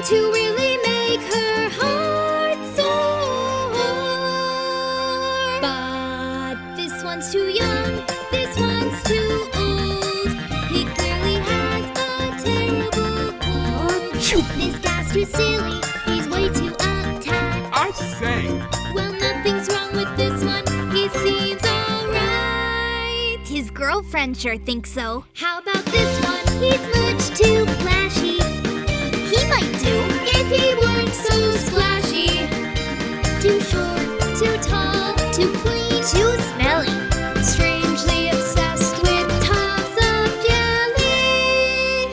to really make her heart soar. But this one's too young, this one's too old. He clearly has a terrible cold. This guy's too silly, he's way too uptight. I say! Well, nothing's wrong with this one, he seems alright. His girlfriend sure thinks so. How about this one? He's much too flashy. He might do if he weren't so splashy. Too short, too tall, too clean, too smelly. Strangely obsessed with tubs of jelly.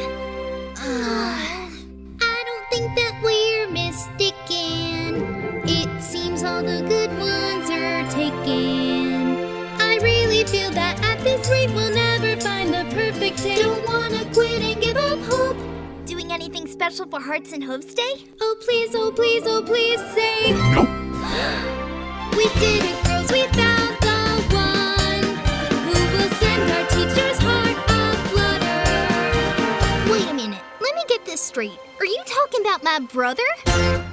I don't think that we're mistaken. It seems all the good ones are taken. I really feel that at this rate we'll never find the perfect day. Don't wanna quit and give up hope. Doing anything special for Hearts and Hooves Day? Oh please, oh please, oh please say. Nope. We did it, girls, we found the one who will send our teacher's heart a-flutter. Wait a minute, let me get this straight. Are you talking about my brother?